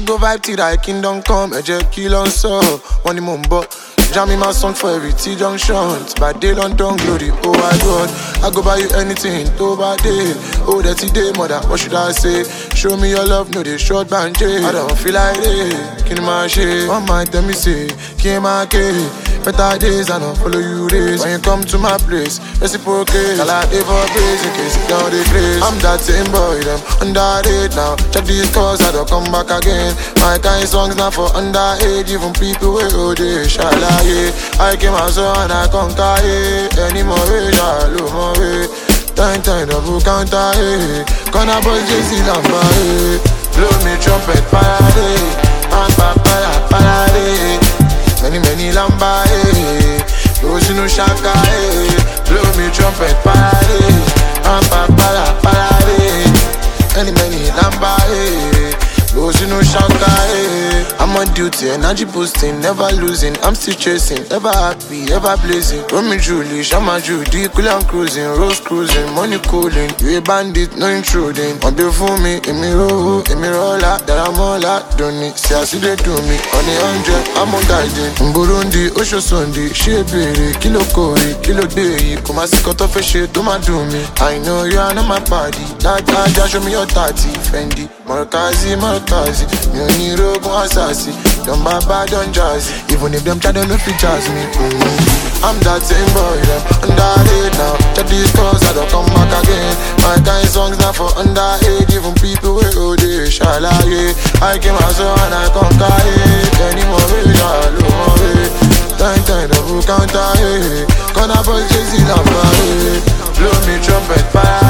go vibe till thy kingdom come. Kill on so, one the mumbo. Jamming my song for every T-junction. By day London glory, oh my God. I go buy you anything, to by day. Oh, that's the day, mother, what should I say? Show me your love, no, they short bandage. I don't feel like it, kill my shit. One might tell me say, kill my kid. Better days, I don't follow you days. When you come to my place, reciprocate. I like it for praise in case down the place. I'm that same boy, them underage now. Check these calls, I don't come back again. My kind songs not for underage. Even people with OD, shala, yeah. I came out so and I conquer, yeah. Any more way, I love more way. Time, double counter, yeah. Gonna bust JC number, yeah. Blow me trumpet, parade. I'm back, parade. Many lamba, eh. Those no shaka, eh. Blow me trumpet, parade. I'm back, parade. Many lamba, eh. Those no shaka, eh. I'm on duty, energy boosting, never losing. I'm still chasing, ever happy, ever blazing. Romeo Julie, Shama Judy, cool and cruising, rose cruising, money cooling. You a bandit, no intruding. On the phone me, in me roller, that I'm all out, don't need. See, I see they do me, on the 100, I'm on guiding. Burundi, Osho Sundi, Shebere, Kilo Kori, Kilo Day. Come and see cut off a shit, do my do me. I know you are not my party. That just show me your 30, Fendi. Markazi, me rogo assassin. Don't baba, don't jazzy. Even if them try to no features me. I'm that same boy, them underage now. Check these calls, I don't come back again. My kind songs not for underage. Even people with OD, shala, yeah. I came out so and I conquer it. Any more way, I love more way. Time, double counter, yeah. Gonna bust JC number, yeah. Blow me trumpet, fire.